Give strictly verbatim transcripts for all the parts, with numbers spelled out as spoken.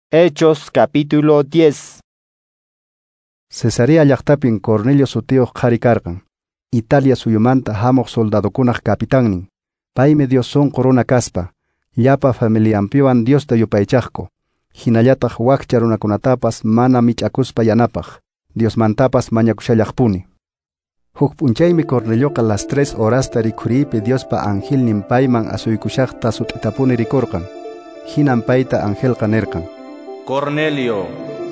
Hechos capítulo diez. Cesarea llaqtapin Cornelio sutiyuq qhari karqan. Italia suyumanta hamuq soldadokunaq kapitannin. Paymi Dios sunqu runa kaspa, llapa familianpiwan Diosta yupaychaqku. Hinallataq wakcha runakunatapas mana mich'akuspa yanapaq, Diosmantapas mañakushallaqpuni. Huk p'unchaymi Cornelioqa las tres horasta rikhuriypi Diospa angelnin payman asuykushaqta sut'itapuni rikurqan. Hinan payta angelqa nirqan: Cornelio.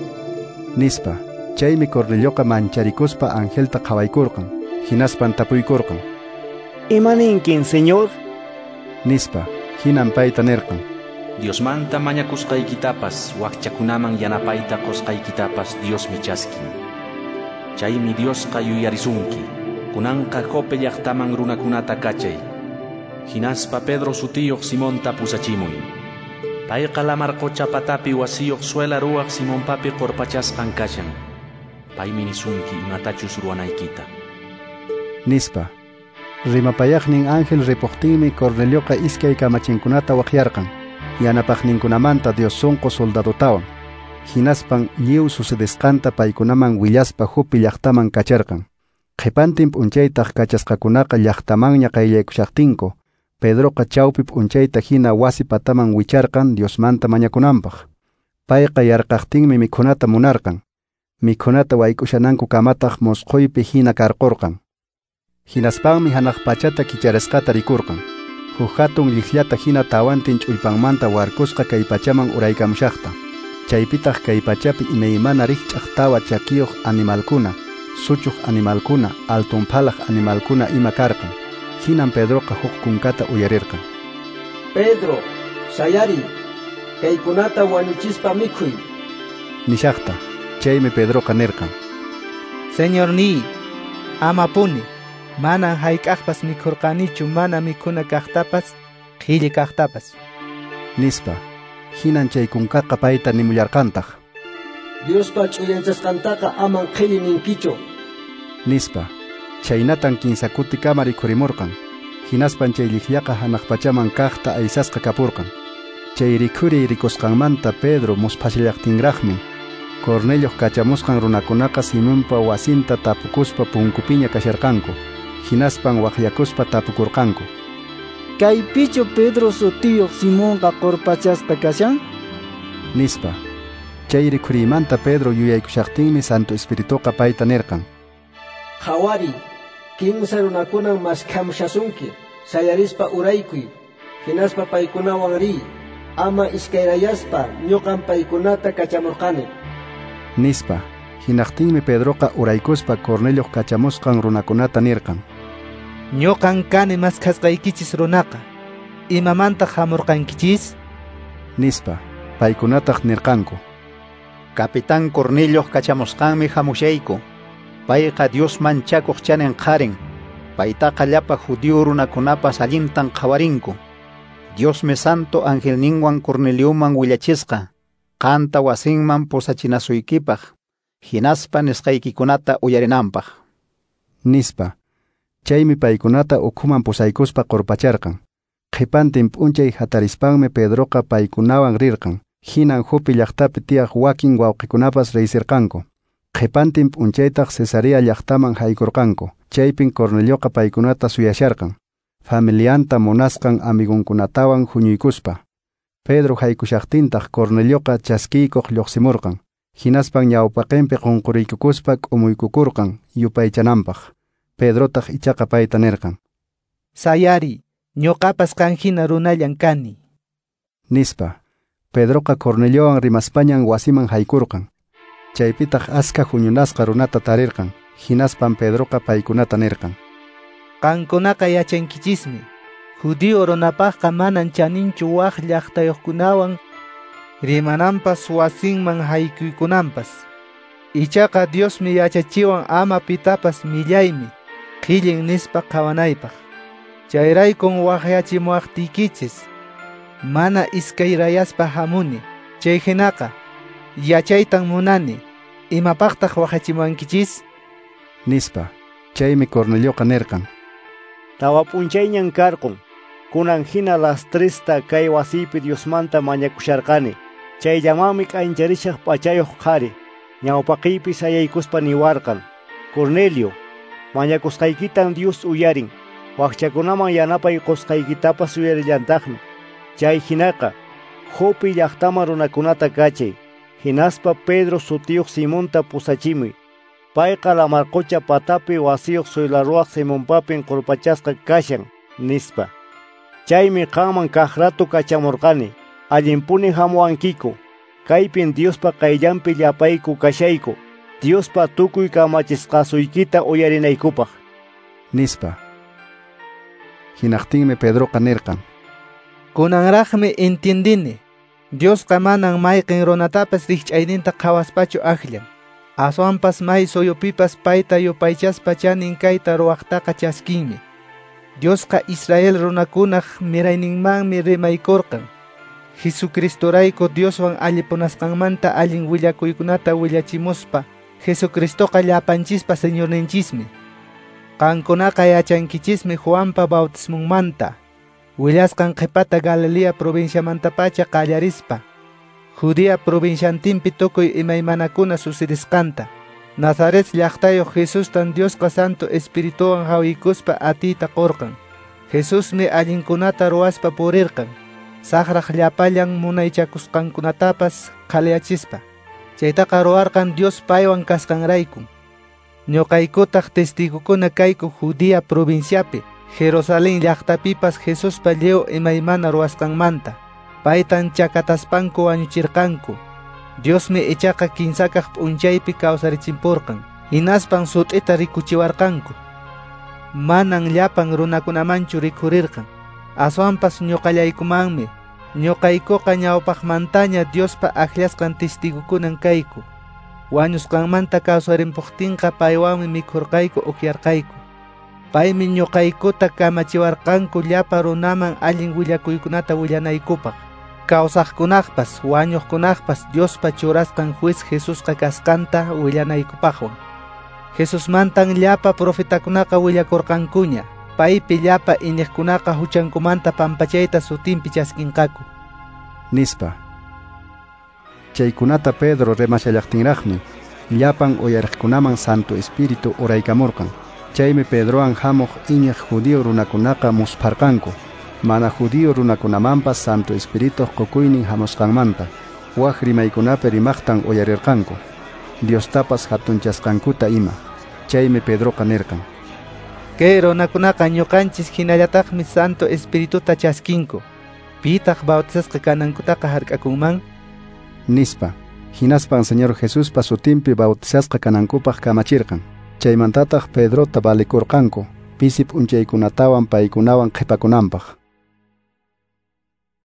Nispa, chaymi Cornelioqa mancharicuspa angelta qhawaykurqan, hinaspan tapuykurqan: ¿Imaninkin, Señor? Nispa, hinan payta nirqan: Diosmanta mañakusqaykitapas, wakchakunaman yanapayta qusqaykitapas Dios michaskin. Chaymi Diosqa yuyarisunki, kunanqa Jope llaqtaman runakunata kachay. Hinaspa Pedro sutiyuq Simonta pusachimuy. Payqa lamarqucha patapi wasiyuq suela ruwaq Simonpapi qorpachasqan kashan. Paymi nisunki imatachus ruwanaykita. Nispa, rimapayaqnin ángel ripuqtinmi Cornelioqa iskay kamachinkunata waqyarqan, yanapaqninkunamanta Dios sunqu soldadotawan. Hinaspan lliw sucedisqanta paykunaman willaspa Jope llaqtaman kacharqan. Qhipantin p'unchaytaq kachasqakunaqa llaqtamanña qayllaykushaqtinku, Pedroqa chawpi p'unchayta hina wasi pataman wicharqan Diosmanta mañakunanpaq. Payqa yarqaqtinmi mikhunata munarqan. Mikhunata wayk'ushananku kamataq musquypi hina karqurqan. Hinaspanmi hanaq pachata kicharisqata rikurqan. Huk hatun lliqllata hina tawantin ch'ullpanmanta warkusqa kay pachaman uraykamushaqta. Chaypitaq kay pachapi imaymana rikch'aq tawa chakiyuq animalkuna, suchuq animalkuna, altun phalaq animalkuna ima karqan. Hinan Pedroqa huk kunkata uyarirqan: Pedro, sayari, kaykunata wañuchispa mikhuy nishaqta. Chaymi Pedroqa nirqan: Señor ni, ama puni, manan hayk'aqpas mikhurqanichu mana mikhuna kaqtapas, qhilli kaqtapas. Nispa, hinan chay kunkaqa payta nimullarqantaq: Diospa ch'uyanchasqantaqa aman qhilli ninkichu. Nispa, chaynatan kinsa kutikama rikhurimurqan. Hinaspan chay lliqllaqa hanaq pachaman kaqta aysasqa kapurqan. Chay rikhuriy rikusqanmanta Pedro muspashallaqtinraqmi, Cornelio kachamusqan runakunaqa Simonpa wasinta tapukuspa punkupiña kasharqanku. Hinaspan waqyakuspa tapukurqanku: ¿Kaypichu Pedro sutiyuq Simonqa qorpachasqa kashan? Nispa, chay rikhuriymanta Pedro yuyaykushaqtinmi Santo Espirituqa payta nirqan: Hawari, kinsa runakunan maskhamushasunki, sayarispa uraykuy, hinaspa paykunawan riy, ama iskayrayaspa ñuqan paykunata kachamurqani. Nispa, hinaqtinmi Pedroqa uraykuspa Cornelio kachamusqan runakunata nirqan: Ñuqan kani maskasqaykichis runaqa, imamanta hamurqankichis? Nispa, paykunataq nirqanku: Capitán Cornelio kachamusqanmi hamushayku. Payqa Diosman chakuq chanin qarin. Paytaqa llapa judío runakunapas allintan qhawarinku. Diosmi santo angelninwan Cornelioman willachisqa, qanta wasinman pusachinasuykipaq, hinaspa nisqaykikunata uyarinanpaq. Nispa, chaymi paykunata ukhuman pusaykuspa qorpacharqan. Qhipantin p'unchay hatarispanmi Pedroqa paykunawan rirqan. Hinan Jope llaqtapi tiyaq wakin wawqikunapas riqsirqanku. Qhipantin p'unchaytaq Cesarea llaqtaman haykurqanku. Chaypin Cornelioqa paykunata suyasharqan, familianta munasqan amigunkunatawan huñuykuspa. Pedro haykushaqtintaq Cornelioqa chaskiykuq lluqsimurqan. Hinaspan ñawpaqinpi qunquriykukuspa k'umuykukurqan yupaychananpaq. Pedrotaq ichaqa payta nirqan: Sayari, ñuqapas qanhina runallan kani. Nispa, Pedroqa Corneliowan rimaspañan wasiman haykurqan. Chaypitaq aska huñunasqa runata tarirqan. Hinaspan Pedroqa paykunata nirqan: Qankunaqa yachankichismi, judío runapaqqa manan chaninchu waq llaqtayuqkunawan rimananpas wasinman haykuykunanpas. Ichaqa Diosmi yachachiwan ama pitapas millaymi, qhillin nispa qhawanaypaq. Chayraykun waqyachimuwaqtiykichis, mana iskayrayaspa hamuni. Chay hinaqa yachaytan munani, imapaqtaq waqachimuwankichis? Nispa, chaymi Cornelioqa nirqan: Tawa p'unchayñan karqun, kunan hina las tresta kay wasipi Diosmanta mañakusharqani. Chayllamami k'ancharishaq p'achayuq qhari, ñawpaqiypis sayaykuspa niwarqan: Cornelio, mañakusqaykitan Dios uyarin, wakchakunaman yanapay qusqaykitapas uyarillantajmi. Chay hinaqa, Jope llaqtaman runakunata kachay, hinaspa Pedro sutiyuq Simonta pusachimuy. Payqa lamarqucha patapi wasiyuq suylaruwaq Simonpapin qurpachasqa kashan, nispa. Chaymi qanman kaq ratu kachamurqani, allimpuni hamuwankiku, kaypin Diospa qayllanpi llapayku kashayku, Diospa tukuy kamachisqasuykita uyarinaykupaq. Nispa. Hinaqtinmi Pedroqa nirqan: Kunanraqmi entendini, Diosqa manan mayqin runatapas rikch'ayninta qhawaspachu aqllan. Aswanpas may suyupipas payta yupaychaspa chanin kayta ruwaqtaqa chaskinmi. Diosqa Israel runakunaq mirayninmanmi rimaykurqan. Jesucristorayku Dioswan allipunasqanmanta allin willakuykunata willachimuspa, Jesucristoqa llapanchispa Señorninchismi. Qankunaqa yachankichismi Juanpa bautismunmanta, willasqan qhipata Galilea provinciamantapacha qallarispa, Judea provinciantinpi tukuy imaymanakuna sucedisqanta, Nazaret llaqtayuq Jesustan Diosqa Santo Espirituwan hawiykuspa atiyta qurqan. Jesusmi allinkunata ruwaspa purirqan, saqraq llapallan munaychakusqankunatapas qalyachispa. Chaytaqa ruwarqan Dios paywan kasqanrayku. Ñuqaykutaq testigukuna kayku Judea provinciapi, Jerusalén llaqtapipas Jesuspa llew imaymana ruwasqanmanta. Paytan chakataspanku wañuchirqanku. Diosmi ichaqa kinsakaq p'unchaypi kawsarichimpurqan, hinaspan sut'ita rikuchiwarqanku. Manan llapan runakunamanchu rikhurirqan, aswanpas ñuqallaykumanmi, ñuqaykuqa ñawpaqmantaña Diospa akllasqan testigukunan kayku. Wañusqanmanta kawsarimpuqtinqa paywanmi mikhurqayku ukyarqayku. Paymi ñuqaykuta kamachiwarqanku llapa runaman allin willakuykunata willanaykupaq. Kawsaqkunaqpas wañuqkunaqpas Diospa churasqan juez Jesusqa kasqanta willanaykupaqwan. Jesusmantan llapa profetakunaqa willakurqankuña, paypi llapa iñiqkunaqa huchankumanta pampachayta sutinpi chaskinqaku. Nispa. Chaykunata Pedro remashallaqtinraqmi, llapan uyariqkunaman Santo Espíritu uraykamurqan. Chaymi Pedrowan hamuq iñiq judío runakunaqa musparqanku, mana judío runakunamanpas Santo Espíritu qukuynin hamusqanmanta, waq rimaykunapi rimaqtan uyarirqanku, Diostapas hatunchasqankuta ima. Chaymi Pedroqa nirqan: Kay runakunaqa ñuqanchis hinallataqmi Santo Espirituta chaskinku. Pitaq bautisasqa kanankutaqa hark'akunman? Nispa. Hinaspan Señor Jesuspa sutinpi bautisasqa kanankupaq kamachirqan. Chaymantataq Pedrota balikurqanku, pisi p'unchaykunatawan paykunawan qhipakunanpaq.